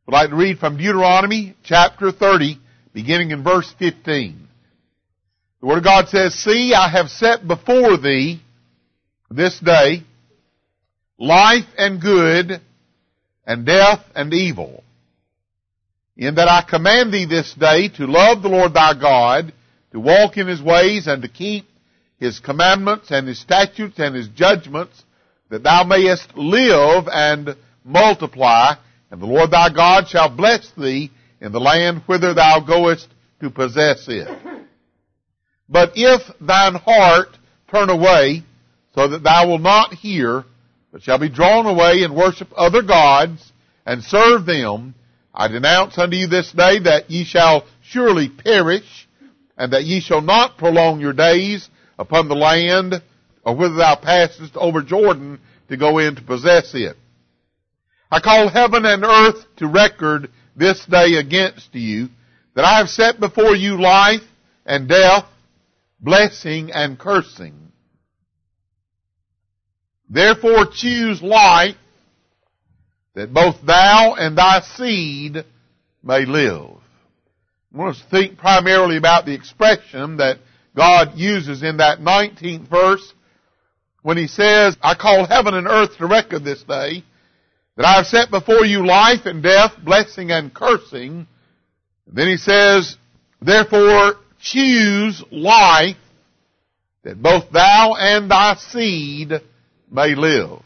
I'd like to read from Deuteronomy chapter 30, beginning in verse 15. The Word of God says, "See, I have set before thee this day life and good, and death and evil, in that I command thee this day to love the Lord thy God, to walk in his ways, and to keep his commandments and his statutes and his judgments, that thou mayest live and multiply, and the Lord thy God shall bless thee in the land whither thou goest to possess it. But if thine heart turn away, so that thou wilt not hear, but shall be drawn away and worship other gods, and serve them, I denounce unto you this day that ye shall surely perish, and that ye shall not prolong your days upon the land, or whither thou passest over Jordan to go in to possess it. I call heaven and earth to record this day against you, that I have set before you life and death, blessing and cursing. Therefore choose life, that both thou and thy seed may live." I want us to think primarily about the expression that God uses in that 19th verse when he says, "I call heaven and earth to record this day, that I have set before you life and death, blessing and cursing." Then he says, "Therefore choose life, that both thou and thy seed may live."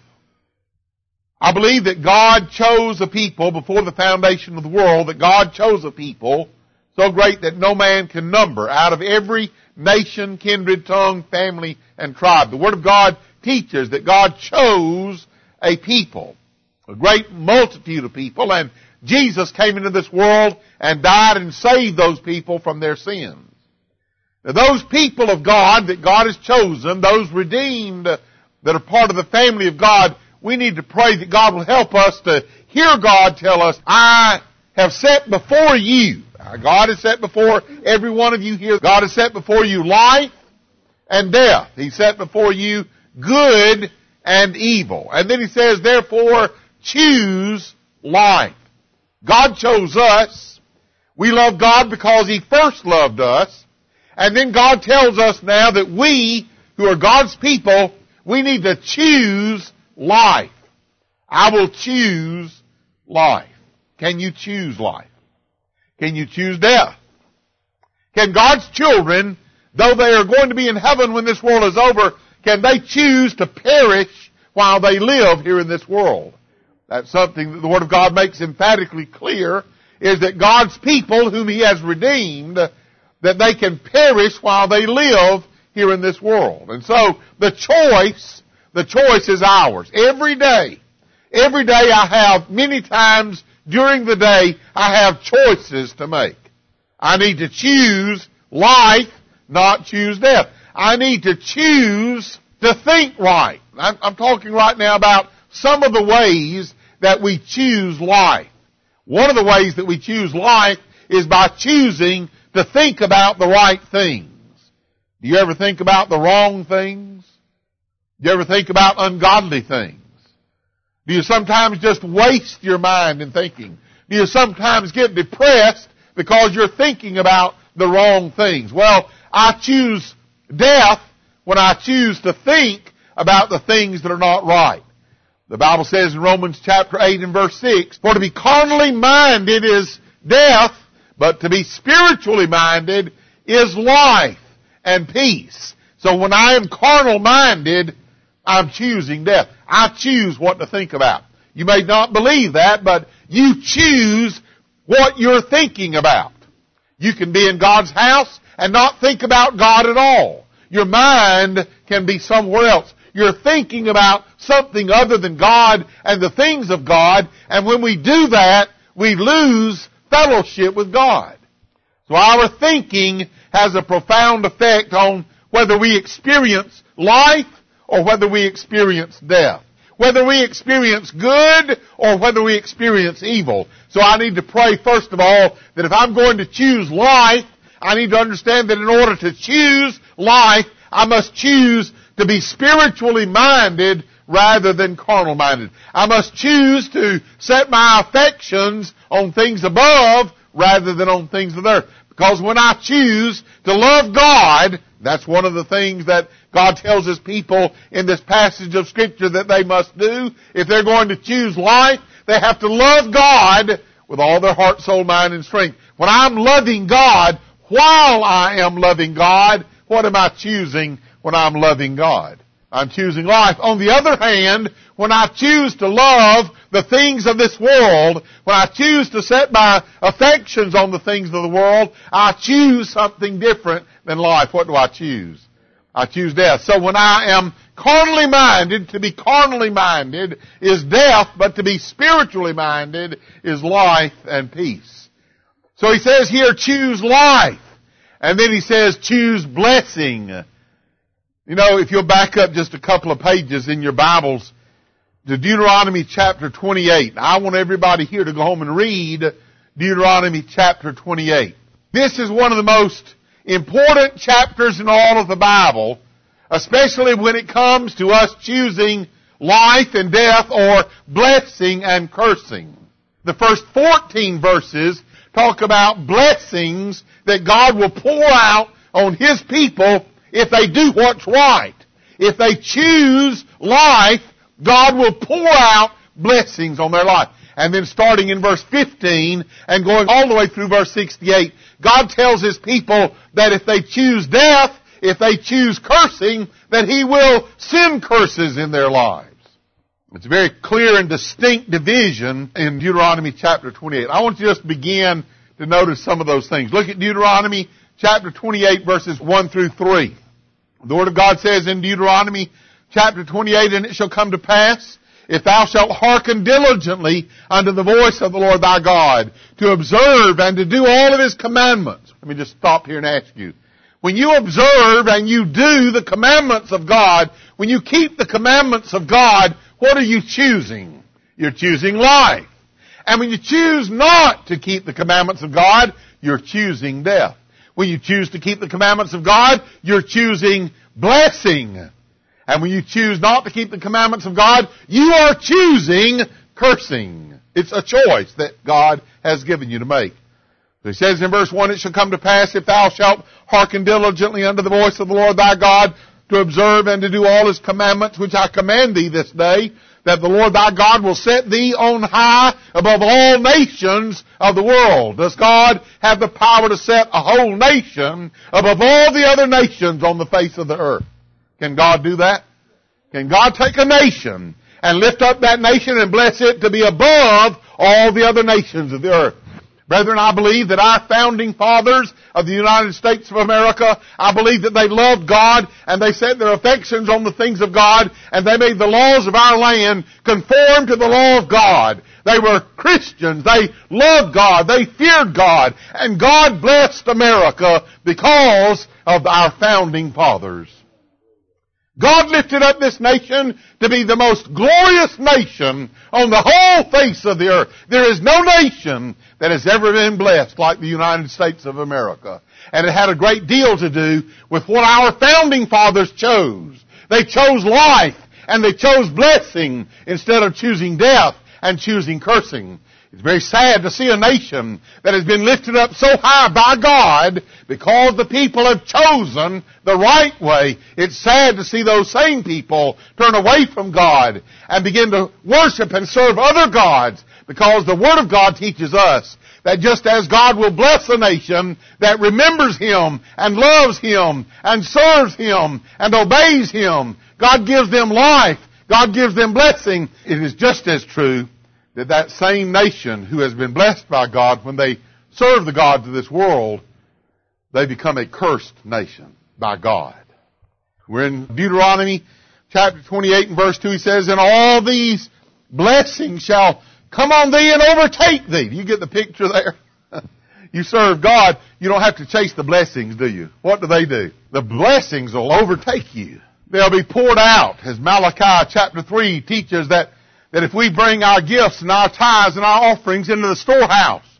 I believe that God chose a people before the foundation of the world, that God chose a people so great that no man can number, out of every nation, kindred, tongue, family, and tribe. The Word of God teaches that God chose a people, a great multitude of people, and Jesus came into this world and died and saved those people from their sins. Now, those people of God that God has chosen, those redeemed that are part of the family of God, we need to pray that God will help us to hear God tell us, "I have set before you," God has set before every one of you here, God has set before you life and death. He set before you good and evil. And then he says, "Therefore choose life." God chose us. We love God because he first loved us. And then God tells us now that we, who are God's people, we need to choose life. I will choose life. Can you choose life? Can you choose death? Can God's children, though they are going to be in heaven when this world is over, can they choose to perish while they live here in this world? That's something that the Word of God makes emphatically clear, is that God's people, whom he has redeemed, that they can perish while they live here in this world. And so the choice is ours. Every day I have, many times during the day, I have choices to make. I need to choose life, not choose death. I need to choose to think right. I'm talking right now about some of the ways that we choose life. One of the ways that we choose life is by choosing to think about the right things. Do you ever think about the wrong things? Do you ever think about ungodly things? Do you sometimes just waste your mind in thinking? Do you sometimes get depressed because you're thinking about the wrong things? Well, I choose death when I choose to think about the things that are not right. The Bible says in Romans chapter 8 and verse 6, "For to be carnally minded is death, but to be spiritually minded is life and peace." So when I am carnal minded, I'm choosing death. I choose what to think about. You may not believe that, but you choose what you're thinking about. You can be in God's house and not think about God at all. Your mind can be somewhere else. You're thinking about something other than God and the things of God, and when we do that, we lose fellowship with God. So our thinking has a profound effect on whether we experience life or whether we experience death. Whether we experience good or whether we experience evil. So I need to pray, first of all, that if I'm going to choose life, I need to understand that in order to choose life, I must choose to be spiritually minded rather than carnal-minded. I must choose to set my affections on things above rather than on things of the earth. Because when I choose to love God, that's one of the things that God tells His people in this passage of Scripture that they must do. If they're going to choose life, they have to love God with all their heart, soul, mind, and strength. When I'm loving God, while I am loving God, what am I choosing when I'm loving God? I'm choosing life. On the other hand, when I choose to love the things of this world, when I choose to set my affections on the things of the world, I choose something different than life. What do I choose? I choose death. So when I am carnally minded, to be carnally minded is death, but to be spiritually minded is life and peace. So he says here, choose life. And then he says, choose blessing. You know, if you'll back up just a couple of pages in your Bibles to Deuteronomy chapter 28. I want everybody here to go home and read Deuteronomy chapter 28. This is one of the most important chapters in all of the Bible, especially when it comes to us choosing life and death or blessing and cursing. The first 14 verses talk about blessings that God will pour out on His people if they do what's right. If they choose life, God will pour out blessings on their life. And then starting in verse 15 and going all the way through verse 68, God tells His people that if they choose death, if they choose cursing, that He will send curses in their lives. It's a very clear and distinct division in Deuteronomy chapter 28. I want you to just begin to notice some of those things. Look at Deuteronomy chapter 28 verses 1 through 3. The Word of God says in Deuteronomy chapter 28, and it shall come to pass, if thou shalt hearken diligently unto the voice of the Lord thy God, to observe and to do all of His commandments. Let me just stop here and ask you. When you observe and you do the commandments of God, when you keep the commandments of God, what are you choosing? You're choosing life. And when you choose not to keep the commandments of God, you're choosing death. When you choose to keep the commandments of God, you're choosing blessing. And when you choose not to keep the commandments of God, you are choosing cursing. It's a choice that God has given you to make. So he says in verse 1, it shall come to pass, if thou shalt hearken diligently unto the voice of the Lord thy God, to observe and to do all His commandments, which I command thee this day, that the Lord thy God will set thee on high above all nations of the world. Does God have the power to set a whole nation above all the other nations on the face of the earth? Can God do that? Can God take a nation and lift up that nation and bless it to be above all the other nations of the earth? Brethren, I believe that our founding fathers of the United States of America, I believe that they loved God and they set their affections on the things of God and they made the laws of our land conform to the law of God. They were Christians. They loved God. They feared God. And God blessed America because of our founding fathers. God lifted up this nation to be the most glorious nation on the whole face of the earth. There is no nation that has ever been blessed like the United States of America. And it had a great deal to do with what our founding fathers chose. They chose life and they chose blessing instead of choosing death and choosing cursing. It's very sad to see a nation that has been lifted up so high by God because the people have chosen the right way. It's sad to see those same people turn away from God and begin to worship and serve other gods, because the Word of God teaches us that just as God will bless a nation that remembers Him and loves Him and serves Him and obeys Him, God gives them life, God gives them blessing. It is just as true that same nation who has been blessed by God, when they serve the gods of this world, they become a cursed nation by God. We're in Deuteronomy chapter 28 and verse 2. He says, and all these blessings shall come on thee and overtake thee. Do you get the picture there? You serve God, you don't have to chase the blessings, do you? What do? The blessings will overtake you. They'll be poured out, as Malachi chapter 3 teaches that if we bring our gifts and our tithes and our offerings into the storehouse,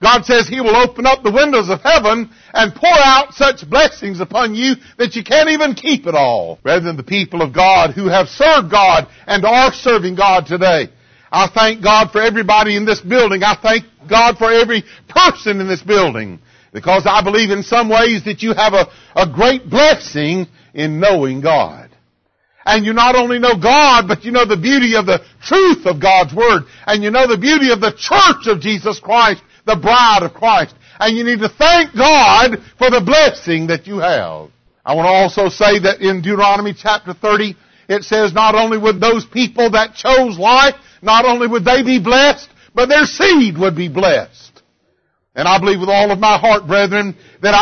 God says He will open up the windows of heaven and pour out such blessings upon you that you can't even keep it all. Rather than the people of God who have served God and are serving God today. I thank God for everybody in this building. I thank God for every person in this building. Because I believe in some ways that you have a great blessing in knowing God. And you not only know God, but you know the beauty of the truth of God's Word. And you know the beauty of the church of Jesus Christ, the bride of Christ. And you need to thank God for the blessing that you have. I want to also say that in Deuteronomy chapter 30, it says not only would those people that chose life, not only would they be blessed, but their seed would be blessed. And I believe with all of my heart, brethren, that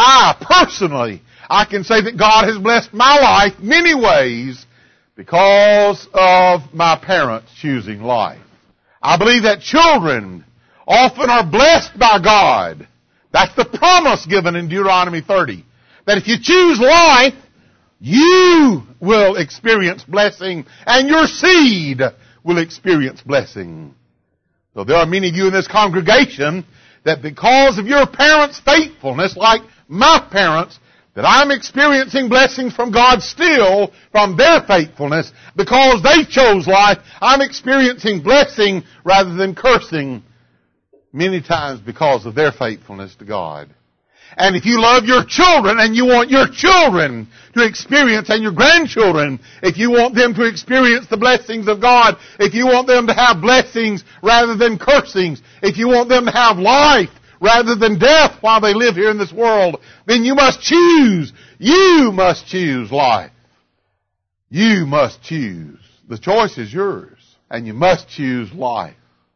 I can say that God has blessed my life many ways because of my parents choosing life. I believe that children often are blessed by God. That's the promise given in Deuteronomy 30. That if you choose life, you will experience blessing and your seed will experience blessing. So there are many of you in this congregation that because of your parents' faithfulness, like my parents, that I'm experiencing blessings from God still from their faithfulness. Because they chose life, I'm experiencing blessing rather than cursing many times because of their faithfulness to God. And if you love your children and you want your children to experience, and your grandchildren, if you want them to experience the blessings of God, if you want them to have blessings rather than cursings, if you want them to have life rather than death while they live here in this world, then you must choose. You must choose life. You must choose. The choice is yours. And you must choose life.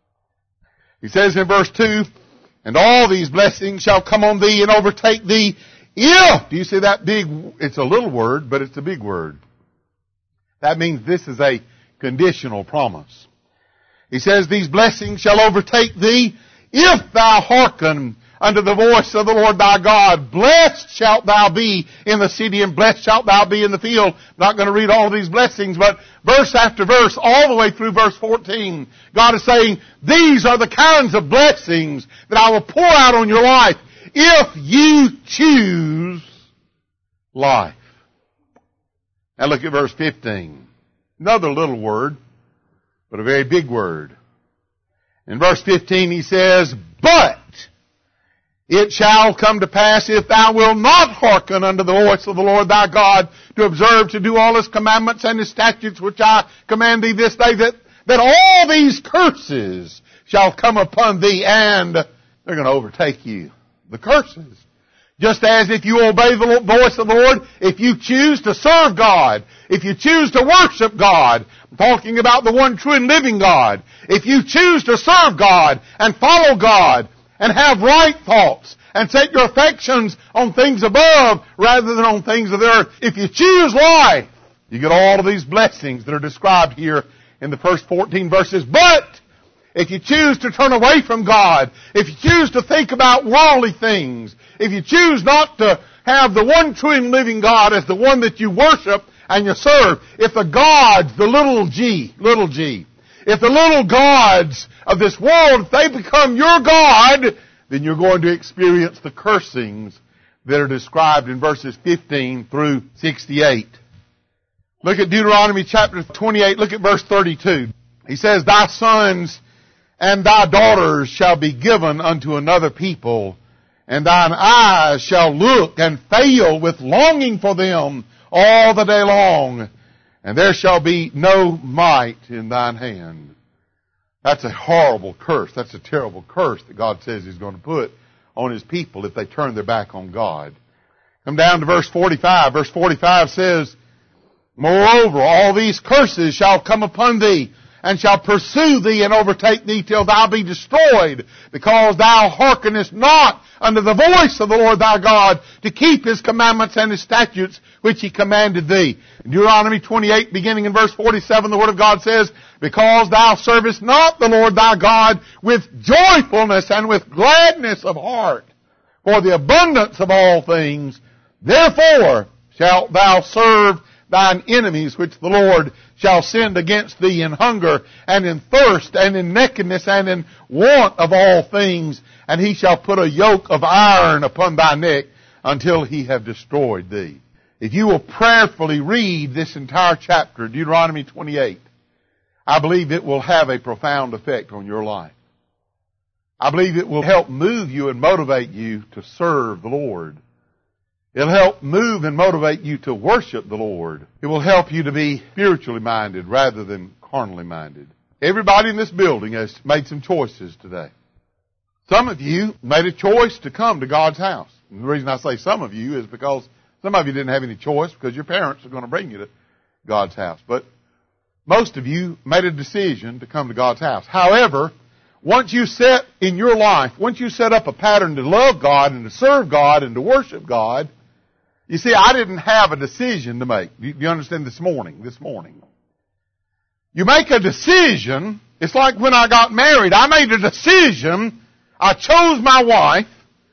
He says in verse 2, and all these blessings shall come on thee and overtake thee if, do you see that big, it's a little word, but it's a big word. That means this is a conditional promise. He says, these blessings shall overtake thee if thou hearken unto the voice of the Lord thy God. Blessed shalt thou be in the city, and blessed shalt thou be in the field. I'm not going to read all these blessings, but verse after verse, all the way through verse 14, God is saying, these are the kinds of blessings that I will pour out on your life if you choose life. Now look at verse 15. Another little word, but a very big word. In verse 15 he says, but it shall come to pass, if thou wilt not hearken unto the voice of the Lord thy God, to observe to do all His commandments and His statutes which I command thee this day, that all these curses shall come upon thee, and they're going to overtake you. The curses. Just as if you obey the voice of the Lord, if you choose to serve God, if you choose to worship God, I'm talking about the one true and living God, if you choose to serve God and follow God and have right thoughts and set your affections on things above rather than on things of the earth, if you choose life, you get all of these blessings that are described here in the first 14 verses. But if you choose to turn away from God, if you choose to think about worldly things, if you choose not to have the one true and living God as the one that you worship and you serve, if the gods, the little g, if the little gods of this world, if they become your God, then you're going to experience the cursings that are described in verses 15 through 68. Look at Deuteronomy chapter 28, look at verse 32. He says, thy sons and thy daughters shall be given unto another people, and thine eyes shall look and fail with longing for them all the day long, and there shall be no might in thine hand. That's a horrible curse. That's a terrible curse that God says He's going to put on His people if they turn their back on God. Come down to verse 45. Verse 45 says, moreover, all these curses shall come upon thee, and shall pursue thee and overtake thee till thou be destroyed, because thou hearkenest not unto the voice of the Lord thy God to keep His commandments and His statutes which He commanded thee. In Deuteronomy 28, beginning in verse 47, the Word of God says, because thou servest not the Lord thy God with joyfulness and with gladness of heart, for the abundance of all things, therefore shalt thou serve thine enemies, which the Lord shall send against thee in hunger and in thirst and in nakedness and in want of all things, and he shall put a yoke of iron upon thy neck until he have destroyed thee. If you will prayerfully read this entire chapter, Deuteronomy 28, I believe it will have a profound effect on your life. I believe it will help move you and motivate you to serve the Lord. It'll help move and motivate you to worship the Lord. It will help you to be spiritually minded rather than carnally minded. Everybody in this building has made some choices today. Some of you made a choice to come to God's house. And the reason I say some of you is because some of you didn't have any choice because your parents are going to bring you to God's house. But most of you made a decision to come to God's house. However, once you set in your life, once you set up a pattern to love God and to serve God and to worship God, you see, I didn't have a decision to make. Do you understand this morning? You make a decision. It's like when I got married. I made a decision. I chose my wife.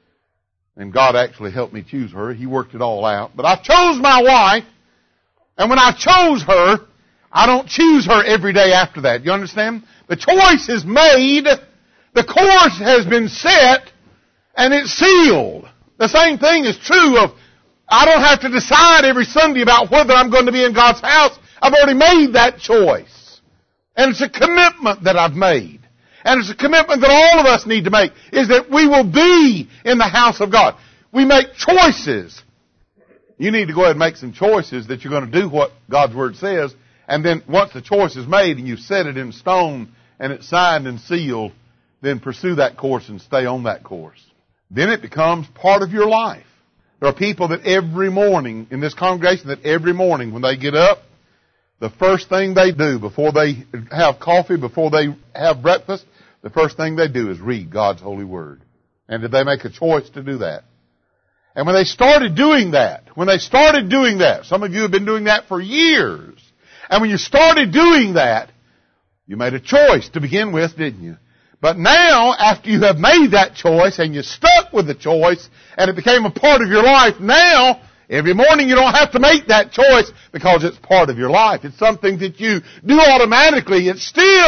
And God actually helped me choose her. He worked it all out. But I chose my wife. And when I chose her, I don't choose her every day after that. You understand? The choice is made. The course has been set. And it's sealed. The same thing is true of, I don't have to decide every Sunday about whether I'm going to be in God's house. I've already made that choice. And it's a commitment that I've made. And it's a commitment that all of us need to make, is that we will be in the house of God. We make choices. You need to go ahead and make some choices that you're going to do what God's Word says. And then once the choice is made and you set it in stone and it's signed and sealed, then pursue that course and stay on that course. Then it becomes part of your life. There are people that every morning, in this congregation, that every morning when they get up, the first thing they do before they have coffee, before they have breakfast, the first thing they do is read God's holy word. And did they make a choice to do that? And when they started doing that, some of you have been doing that for years. And when you started doing that, you made a choice to begin with, didn't you? But now, after you have made that choice and you stuck with the choice and it became a part of your life, now, every morning you don't have to make that choice because it's part of your life. It's something that you do automatically. It's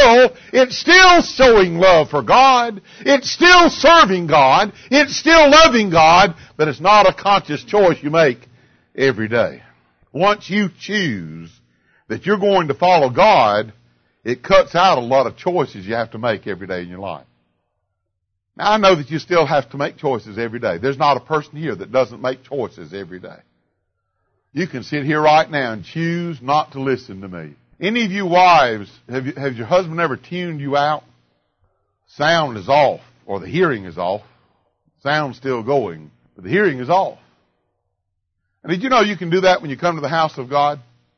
still showing love for God. It's still serving God. It's still loving God, but it's not a conscious choice you make every day. Once you choose that you're going to follow God, it cuts out a lot of choices you have to make every day in your life. Now, I know that you still have to make choices every day. There's not a person here that doesn't make choices every day. You can sit here right now and choose not to listen to me. Any of you wives, has your husband ever tuned you out? Sound is off, or the hearing is off. Sound's still going, but the hearing is off. And did you know you can do that when you come to the house of God?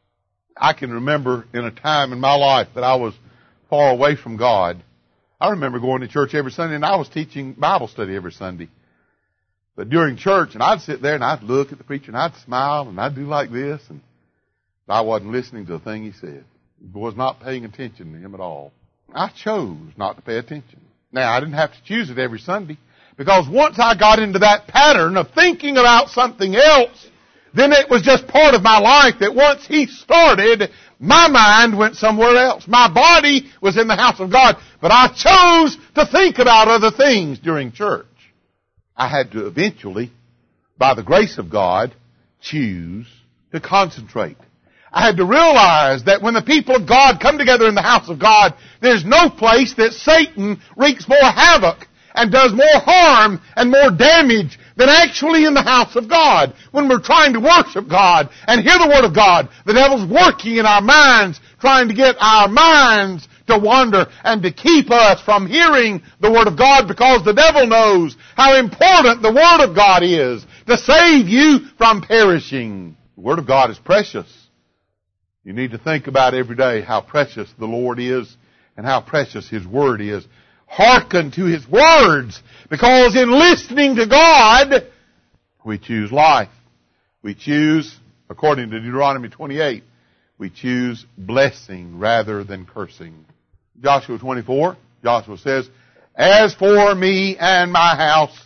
I can remember in a time in my life that I was far away from God. I remember going to church every Sunday, and I was teaching Bible study every Sunday. But during church, and I'd sit there and I'd look at the preacher and I'd smile and I'd do like this, and I wasn't listening to a thing he said. I was not paying attention to him at all. I chose not to pay attention. Now, I didn't have to choose it every Sunday, because once I got into that pattern of thinking about something else, then it was just part of my life that once he started, my mind went somewhere else. My body was in the house of God, but I chose to think about other things during church. I had to eventually, by the grace of God, choose to concentrate. I had to realize that when the people of God come together in the house of God, there's no place that Satan wreaks more havoc and does more harm and more damage than actually in the house of God. When we're trying to worship God and hear the Word of God, the devil's working in our minds, trying to get our minds to wander and to keep us from hearing the Word of God, because the devil knows how important the Word of God is to save you from perishing. The Word of God is precious. You need to think about every day how precious the Lord is and how precious His Word is. Hearken to His words, because in listening to God, we choose life. We choose, according to Deuteronomy 28, we choose blessing rather than cursing. Joshua 24, Joshua says, "As for me and my house,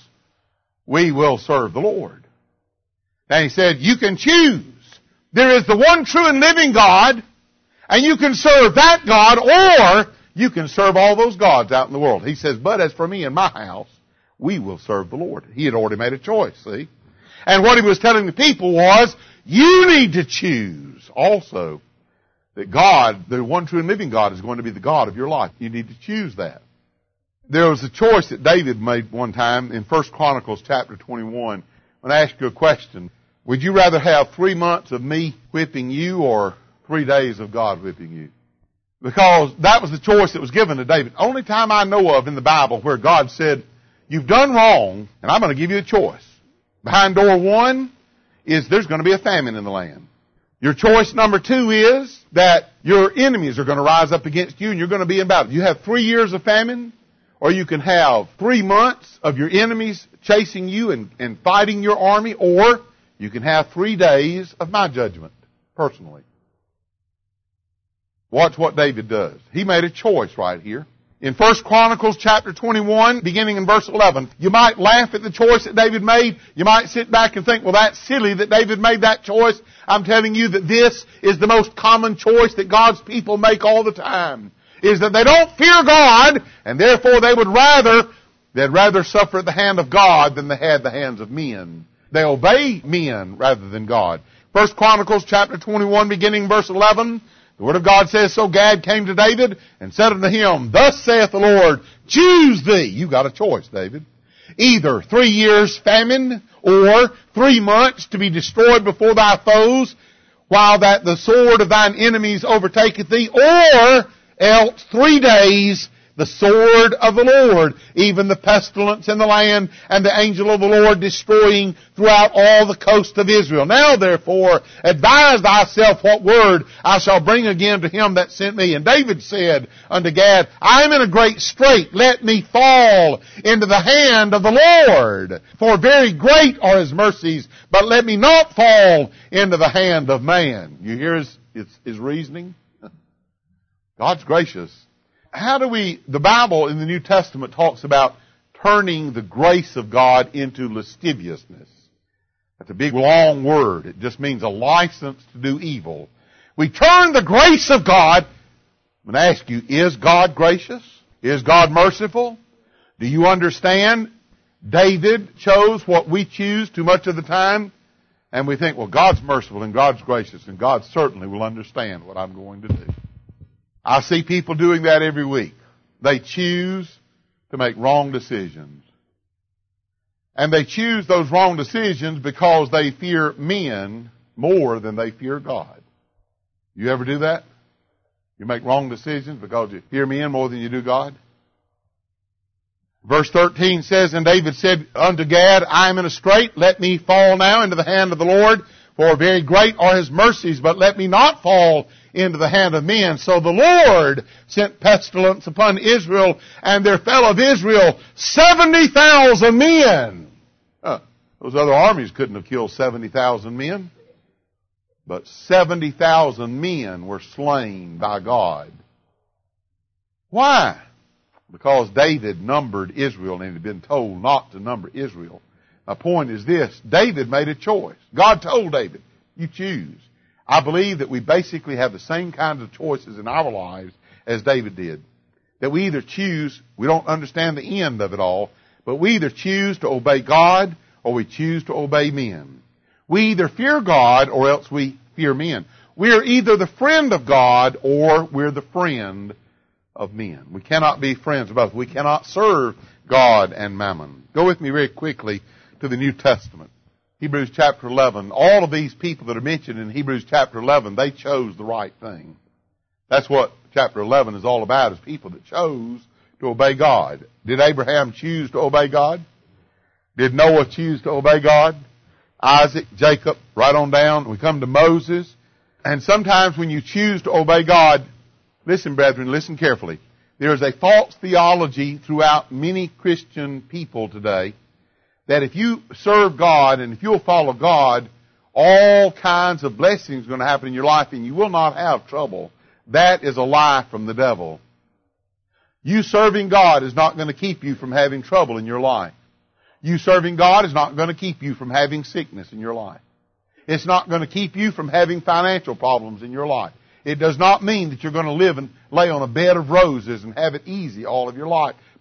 we will serve the Lord." And he said, you can choose. There is the one true and living God, and you can serve that God, or you can serve all those gods out in the world. He says, but as for me and my house, we will serve the Lord. He had already made a choice, see? And what he was telling the people was, you need to choose also that God, the one true and living God, is going to be the God of your life. You need to choose that. There was a choice that David made one time in 1 Chronicles chapter 21. When I ask you a question, would you rather have 3 months of me whipping you or 3 days of God whipping you? Because that was the choice that was given to David. Only time I know of in the Bible where God said, you've done wrong, and I'm going to give you a choice. Behind door 1 is there's going to be a famine in the land. Your choice number 2 is that your enemies are going to rise up against you and you're going to be in battle. You have 3 years of famine, or you can have 3 months of your enemies chasing you and fighting your army, or you can have 3 days of my judgment, personally. Watch what David does. He made a choice right here. In 1 Chronicles chapter 21, beginning in verse 11, you might laugh at the choice that David made. You might sit back and think, well, that's silly that David made that choice. I'm telling you that this is the most common choice that God's people make all the time, is that they don't fear God, and therefore they'd rather suffer at the hand of God than they had the hands of men. They obey men rather than God. 1 Chronicles chapter 21, beginning verse 11, the Word of God says, so Gad came to David and said unto him, thus saith the Lord, choose thee. You've got a choice, David. Either 3 years famine or 3 months to be destroyed before thy foes, while that the sword of thine enemies overtaketh thee, or else 3 days the sword of the Lord, even the pestilence in the land, and the angel of the Lord destroying throughout all the coast of Israel. Now therefore, advise thyself what word I shall bring again to him that sent me. And David said unto Gad, I am in a great strait. Let me fall into the hand of the Lord. For very great are his mercies, but let me not fall into the hand of man. You hear his reasoning? God's gracious. The Bible in the New Testament talks about turning the grace of God into lasciviousness. That's a big long word. It just means a license to do evil. We turn the grace of God. I'm going to ask you, is God gracious? Is God merciful? Do you understand? David chose what we choose too much of the time, and we think, well, God's merciful and God's gracious, and God certainly will understand what I'm going to do. I see people doing that every week. They choose to make wrong decisions. And they choose those wrong decisions because they fear men more than they fear God. You ever do that? You make wrong decisions because you fear men more than you do God? Verse 13 says, and David said unto Gad, I am in a strait, let me fall now into the hand of the Lord, for very great are his mercies, but let me not fall into the hand of men. So the Lord sent pestilence upon Israel, and there fell of Israel 70,000 men. Those other armies couldn't have killed 70,000 men. But 70,000 men were slain by God. Why? Because David numbered Israel, and he had been told not to number Israel. My point is this. David made a choice. God told David, you choose. I believe that we basically have the same kinds of choices in our lives as David did. That we either choose, we don't understand the end of it all, but we either choose to obey God or we choose to obey men. We either fear God or else we fear men. We're either the friend of God or we're the friend of men. We cannot be friends of both. We cannot serve God and mammon. Go with me very quickly to the New Testament. Hebrews chapter 11. All of these people that are mentioned in Hebrews chapter 11, they chose the right thing. That's what chapter 11 is all about, is people that chose to obey God. Did Abraham choose to obey God? Did Noah choose to obey God? Isaac, Jacob, right on down. We come to Moses. And sometimes when you choose to obey God, listen, brethren, listen carefully. There is a false theology throughout many Christian people today that if you serve God and if you'll follow God, all kinds of blessings are going to happen in your life and you will not have trouble. That is a lie from the devil. You serving God is not going to keep you from having trouble in your life. You serving God is not going to keep you from having sickness in your life. It's not going to keep you from having financial problems in your life. It does not mean that you're going to live and lay on a bed of roses and have it easy all of your life,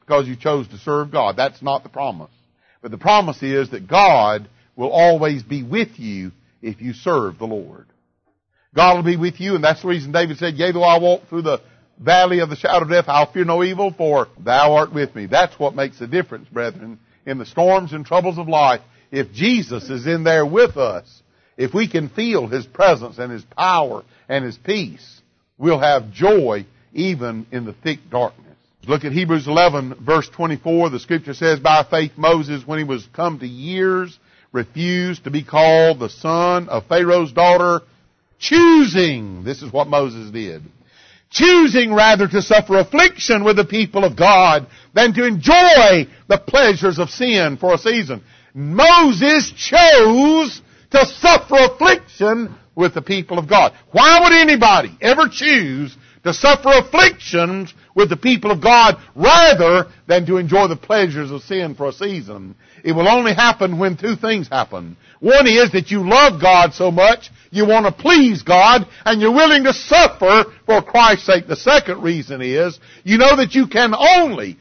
because you chose to serve God. That's not the promise. But the promise is that God will always be with you if you serve the Lord. God will be with you, and that's the reason David said, yea, though I walk through the valley of the shadow of death, I'll fear no evil, for thou art with me. That's what makes a difference, brethren, in the storms and troubles of life. If Jesus is in there with us, if we can feel His presence and His power and His peace, we'll have joy even in the thick darkness. Look at Hebrews 11, verse 24. The Scripture says, by faith Moses, when he was come to years, refused to be called the son of Pharaoh's daughter, choosing, this is what Moses did, choosing rather to suffer affliction with the people of God than to enjoy the pleasures of sin for a season. Moses chose to suffer affliction with the people of God. Why would anybody ever choose to suffer afflictions with the people of God rather than to enjoy the pleasures of sin for a season? It will only happen when two things happen. One is that you love God so much, you want to please God, and you're willing to suffer for Christ's sake. The second reason is, you know that you can only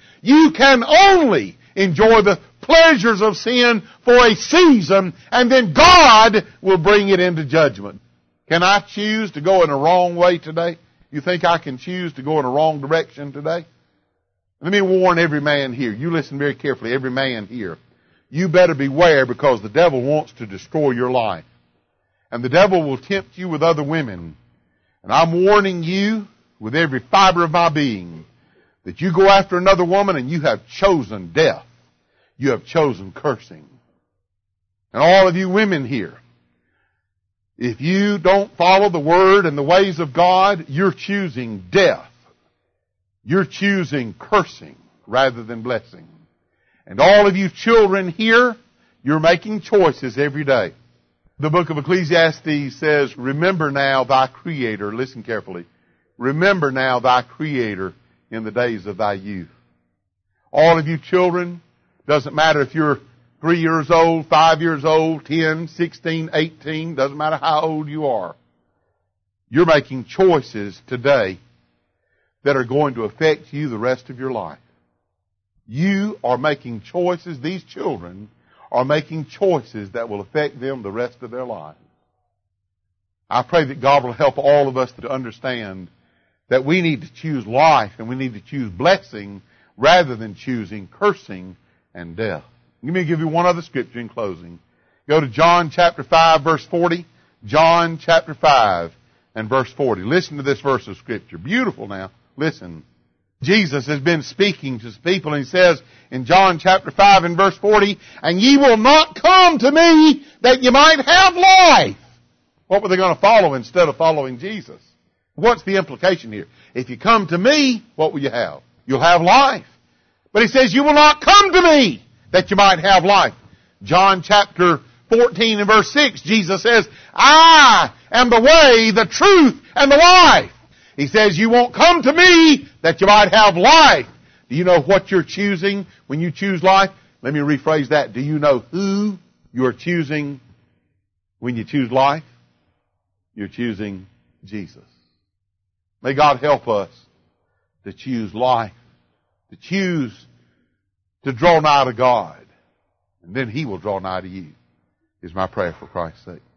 enjoy the pleasures of sin for a season, and then God will bring it into judgment. Can I choose to go in a wrong way today? You think I can choose to go in a wrong direction today? Let me warn every man here. You listen very carefully, every man here. You better beware, because the devil wants to destroy your life. And the devil will tempt you with other women. And I'm warning you with every fiber of my being that you go after another woman and you have chosen death. You have chosen cursing. And all of you women here, if you don't follow the Word and the ways of God, you're choosing death. You're choosing cursing rather than blessing. And all of you children here, you're making choices every day. The book of Ecclesiastes says, remember now thy Creator. Listen carefully. Remember now thy Creator in the days of thy youth. All of you children, doesn't matter if you're 3 years old, 5 years old, 10, 16, 18, doesn't matter how old you are. You're making choices today that are going to affect you the rest of your life. You are making choices, these children are making choices that will affect them the rest of their lives. I pray that God will help all of us to understand that we need to choose life and we need to choose blessing rather than choosing cursing and death. Let me give you one other scripture in closing. Go to John chapter 5, verse 40. John chapter 5 and verse 40. Listen to this verse of scripture. Beautiful now. Listen. Jesus has been speaking to people, and He says in John chapter 5 and verse 40, and ye will not come to me that you might have life. What were they going to follow instead of following Jesus? What's the implication here? If you come to me, what will you have? You'll have life. But He says, you will not come to me that you might have life. John chapter 14 and verse 6, Jesus says, I am the way, the truth, and the life. He says, you won't come to me that you might have life. Do you know what you're choosing when you choose life? Let me rephrase that. Do you know who you're choosing when you choose life? You're choosing Jesus. May God help us to choose life, to choose to draw nigh to God, and then He will draw nigh to you, is my prayer for Christ's sake.